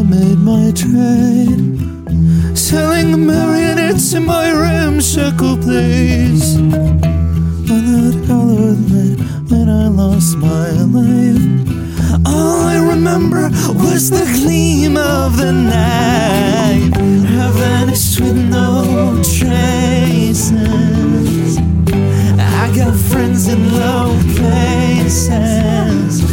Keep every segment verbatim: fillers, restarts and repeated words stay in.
made my trade, selling marionettes in my ramshackle place. On that hallowed night when I lost my life, all I remember was the gleam of the night. I vanished with no traces. I got friends in low places.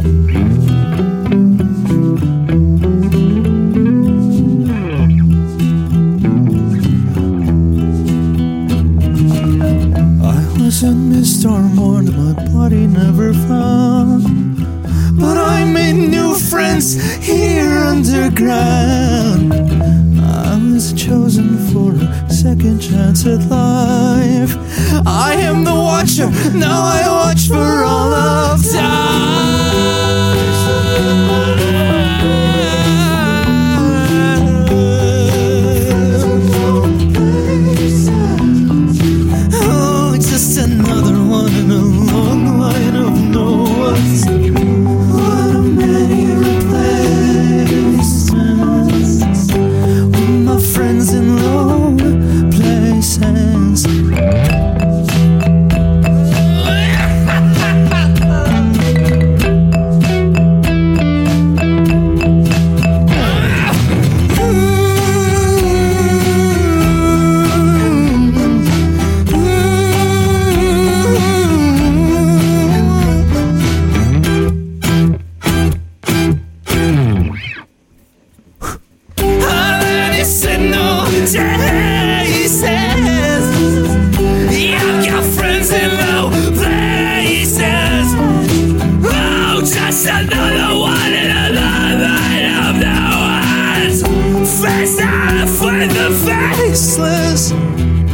And missed or mourned, my body never found, but I made new friends here underground. I was chosen for a second chance at life. I am the watcher, now I watch for all of time. Another one in a long line of no ones. What a many replacements with my friends in low places. Another one in another line of no ones. Face off with the faceless.